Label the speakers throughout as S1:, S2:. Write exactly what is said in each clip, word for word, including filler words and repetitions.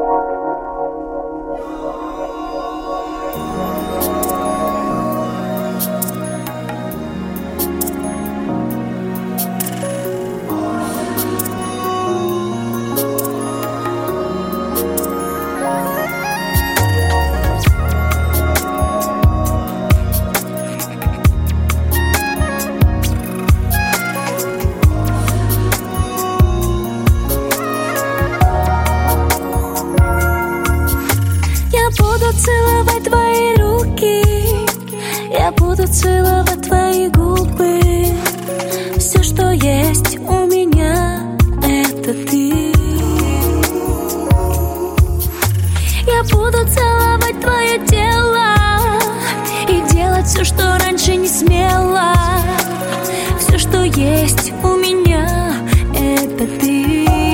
S1: Целовать твои руки, я буду целовать твои губы. Все, что есть у меня, это ты. Я буду целовать твое тело и делать все, что раньше не смела. Все, что есть у меня, это ты.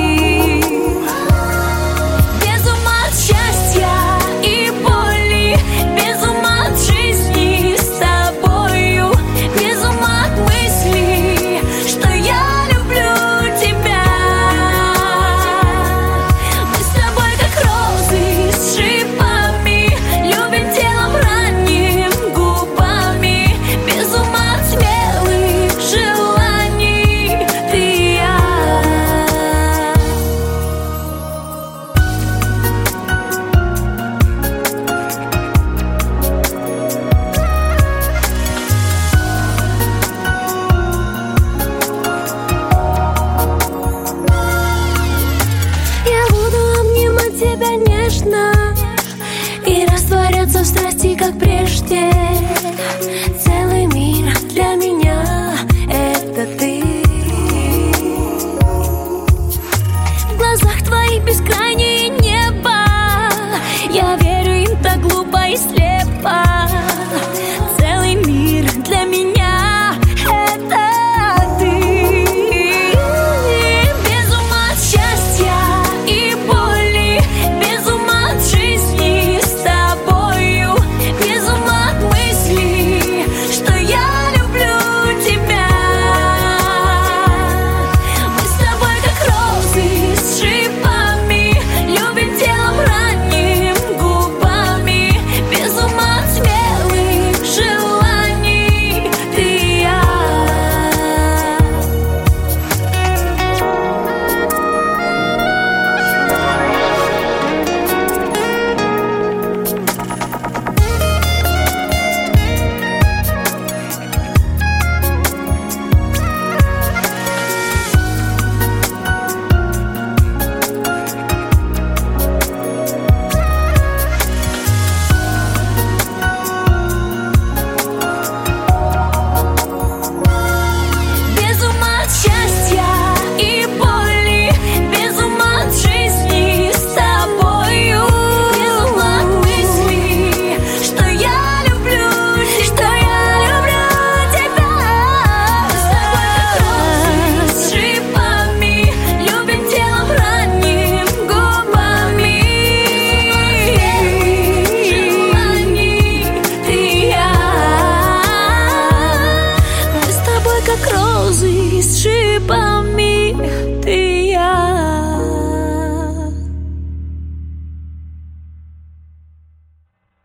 S1: Тебя нежно и растворяться в страсти, как прежде.